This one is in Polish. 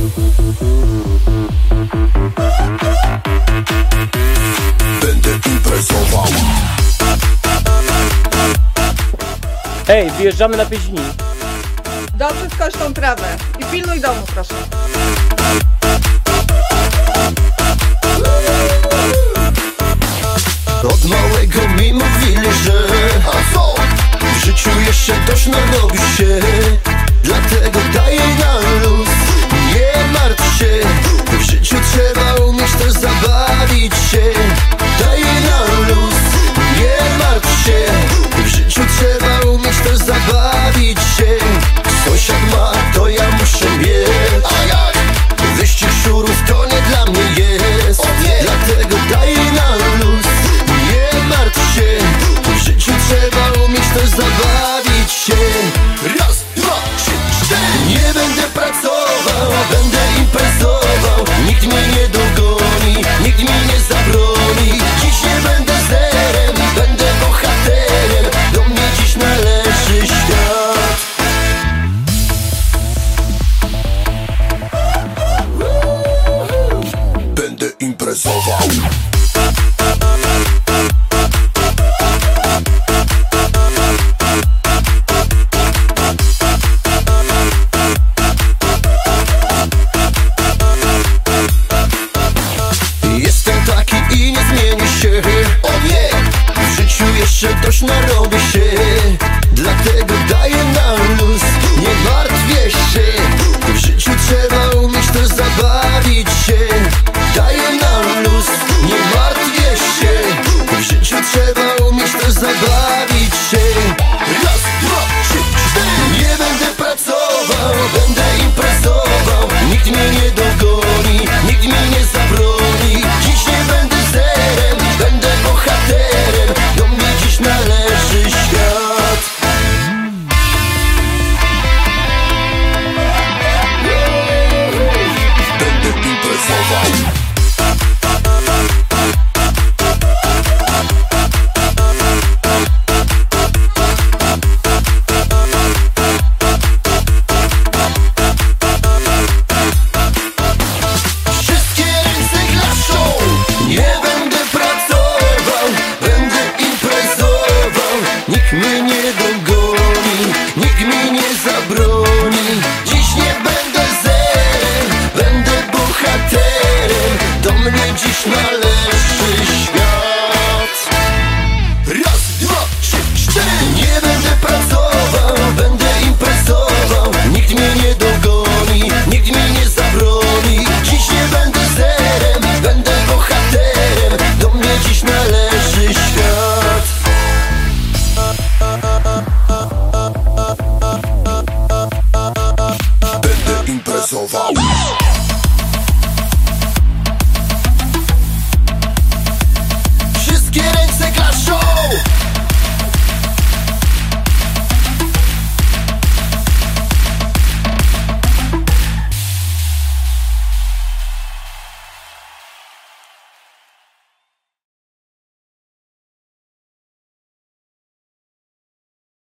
Będę imprezował. Hej, wyjeżdżamy na pieśni. Dobrze skoś tą trawę i pilnuj domu, proszę. Od małego mi mówili, że a co? W życiu jeszcze dość narobi się. Dlatego daj jej na luz, nie martw się. W życiu trzeba umieć też zabawić się. Daj jej na luz, nie martw się. W życiu trzeba umieć też zabawić się. Sąsiad ma, to ja muszę mieć. Wyścig szurów to nie dla mnie jest. Dlatego daj jej na luz, nie martw się. W życiu trzeba umieć też zabawić się. Raz, dwa, trzy, cztery. Nie będę pracował, będę imprezował. Nikt mnie nie dogoni, nikt mi nie zabroni. Dziś nie będę zerem, będę bohaterem. Do mnie dziś należy świat. Będę imprezował. Jestem taki i nie zmienię się. O nie! W życiu jeszcze dość narobię się. Dlatego daję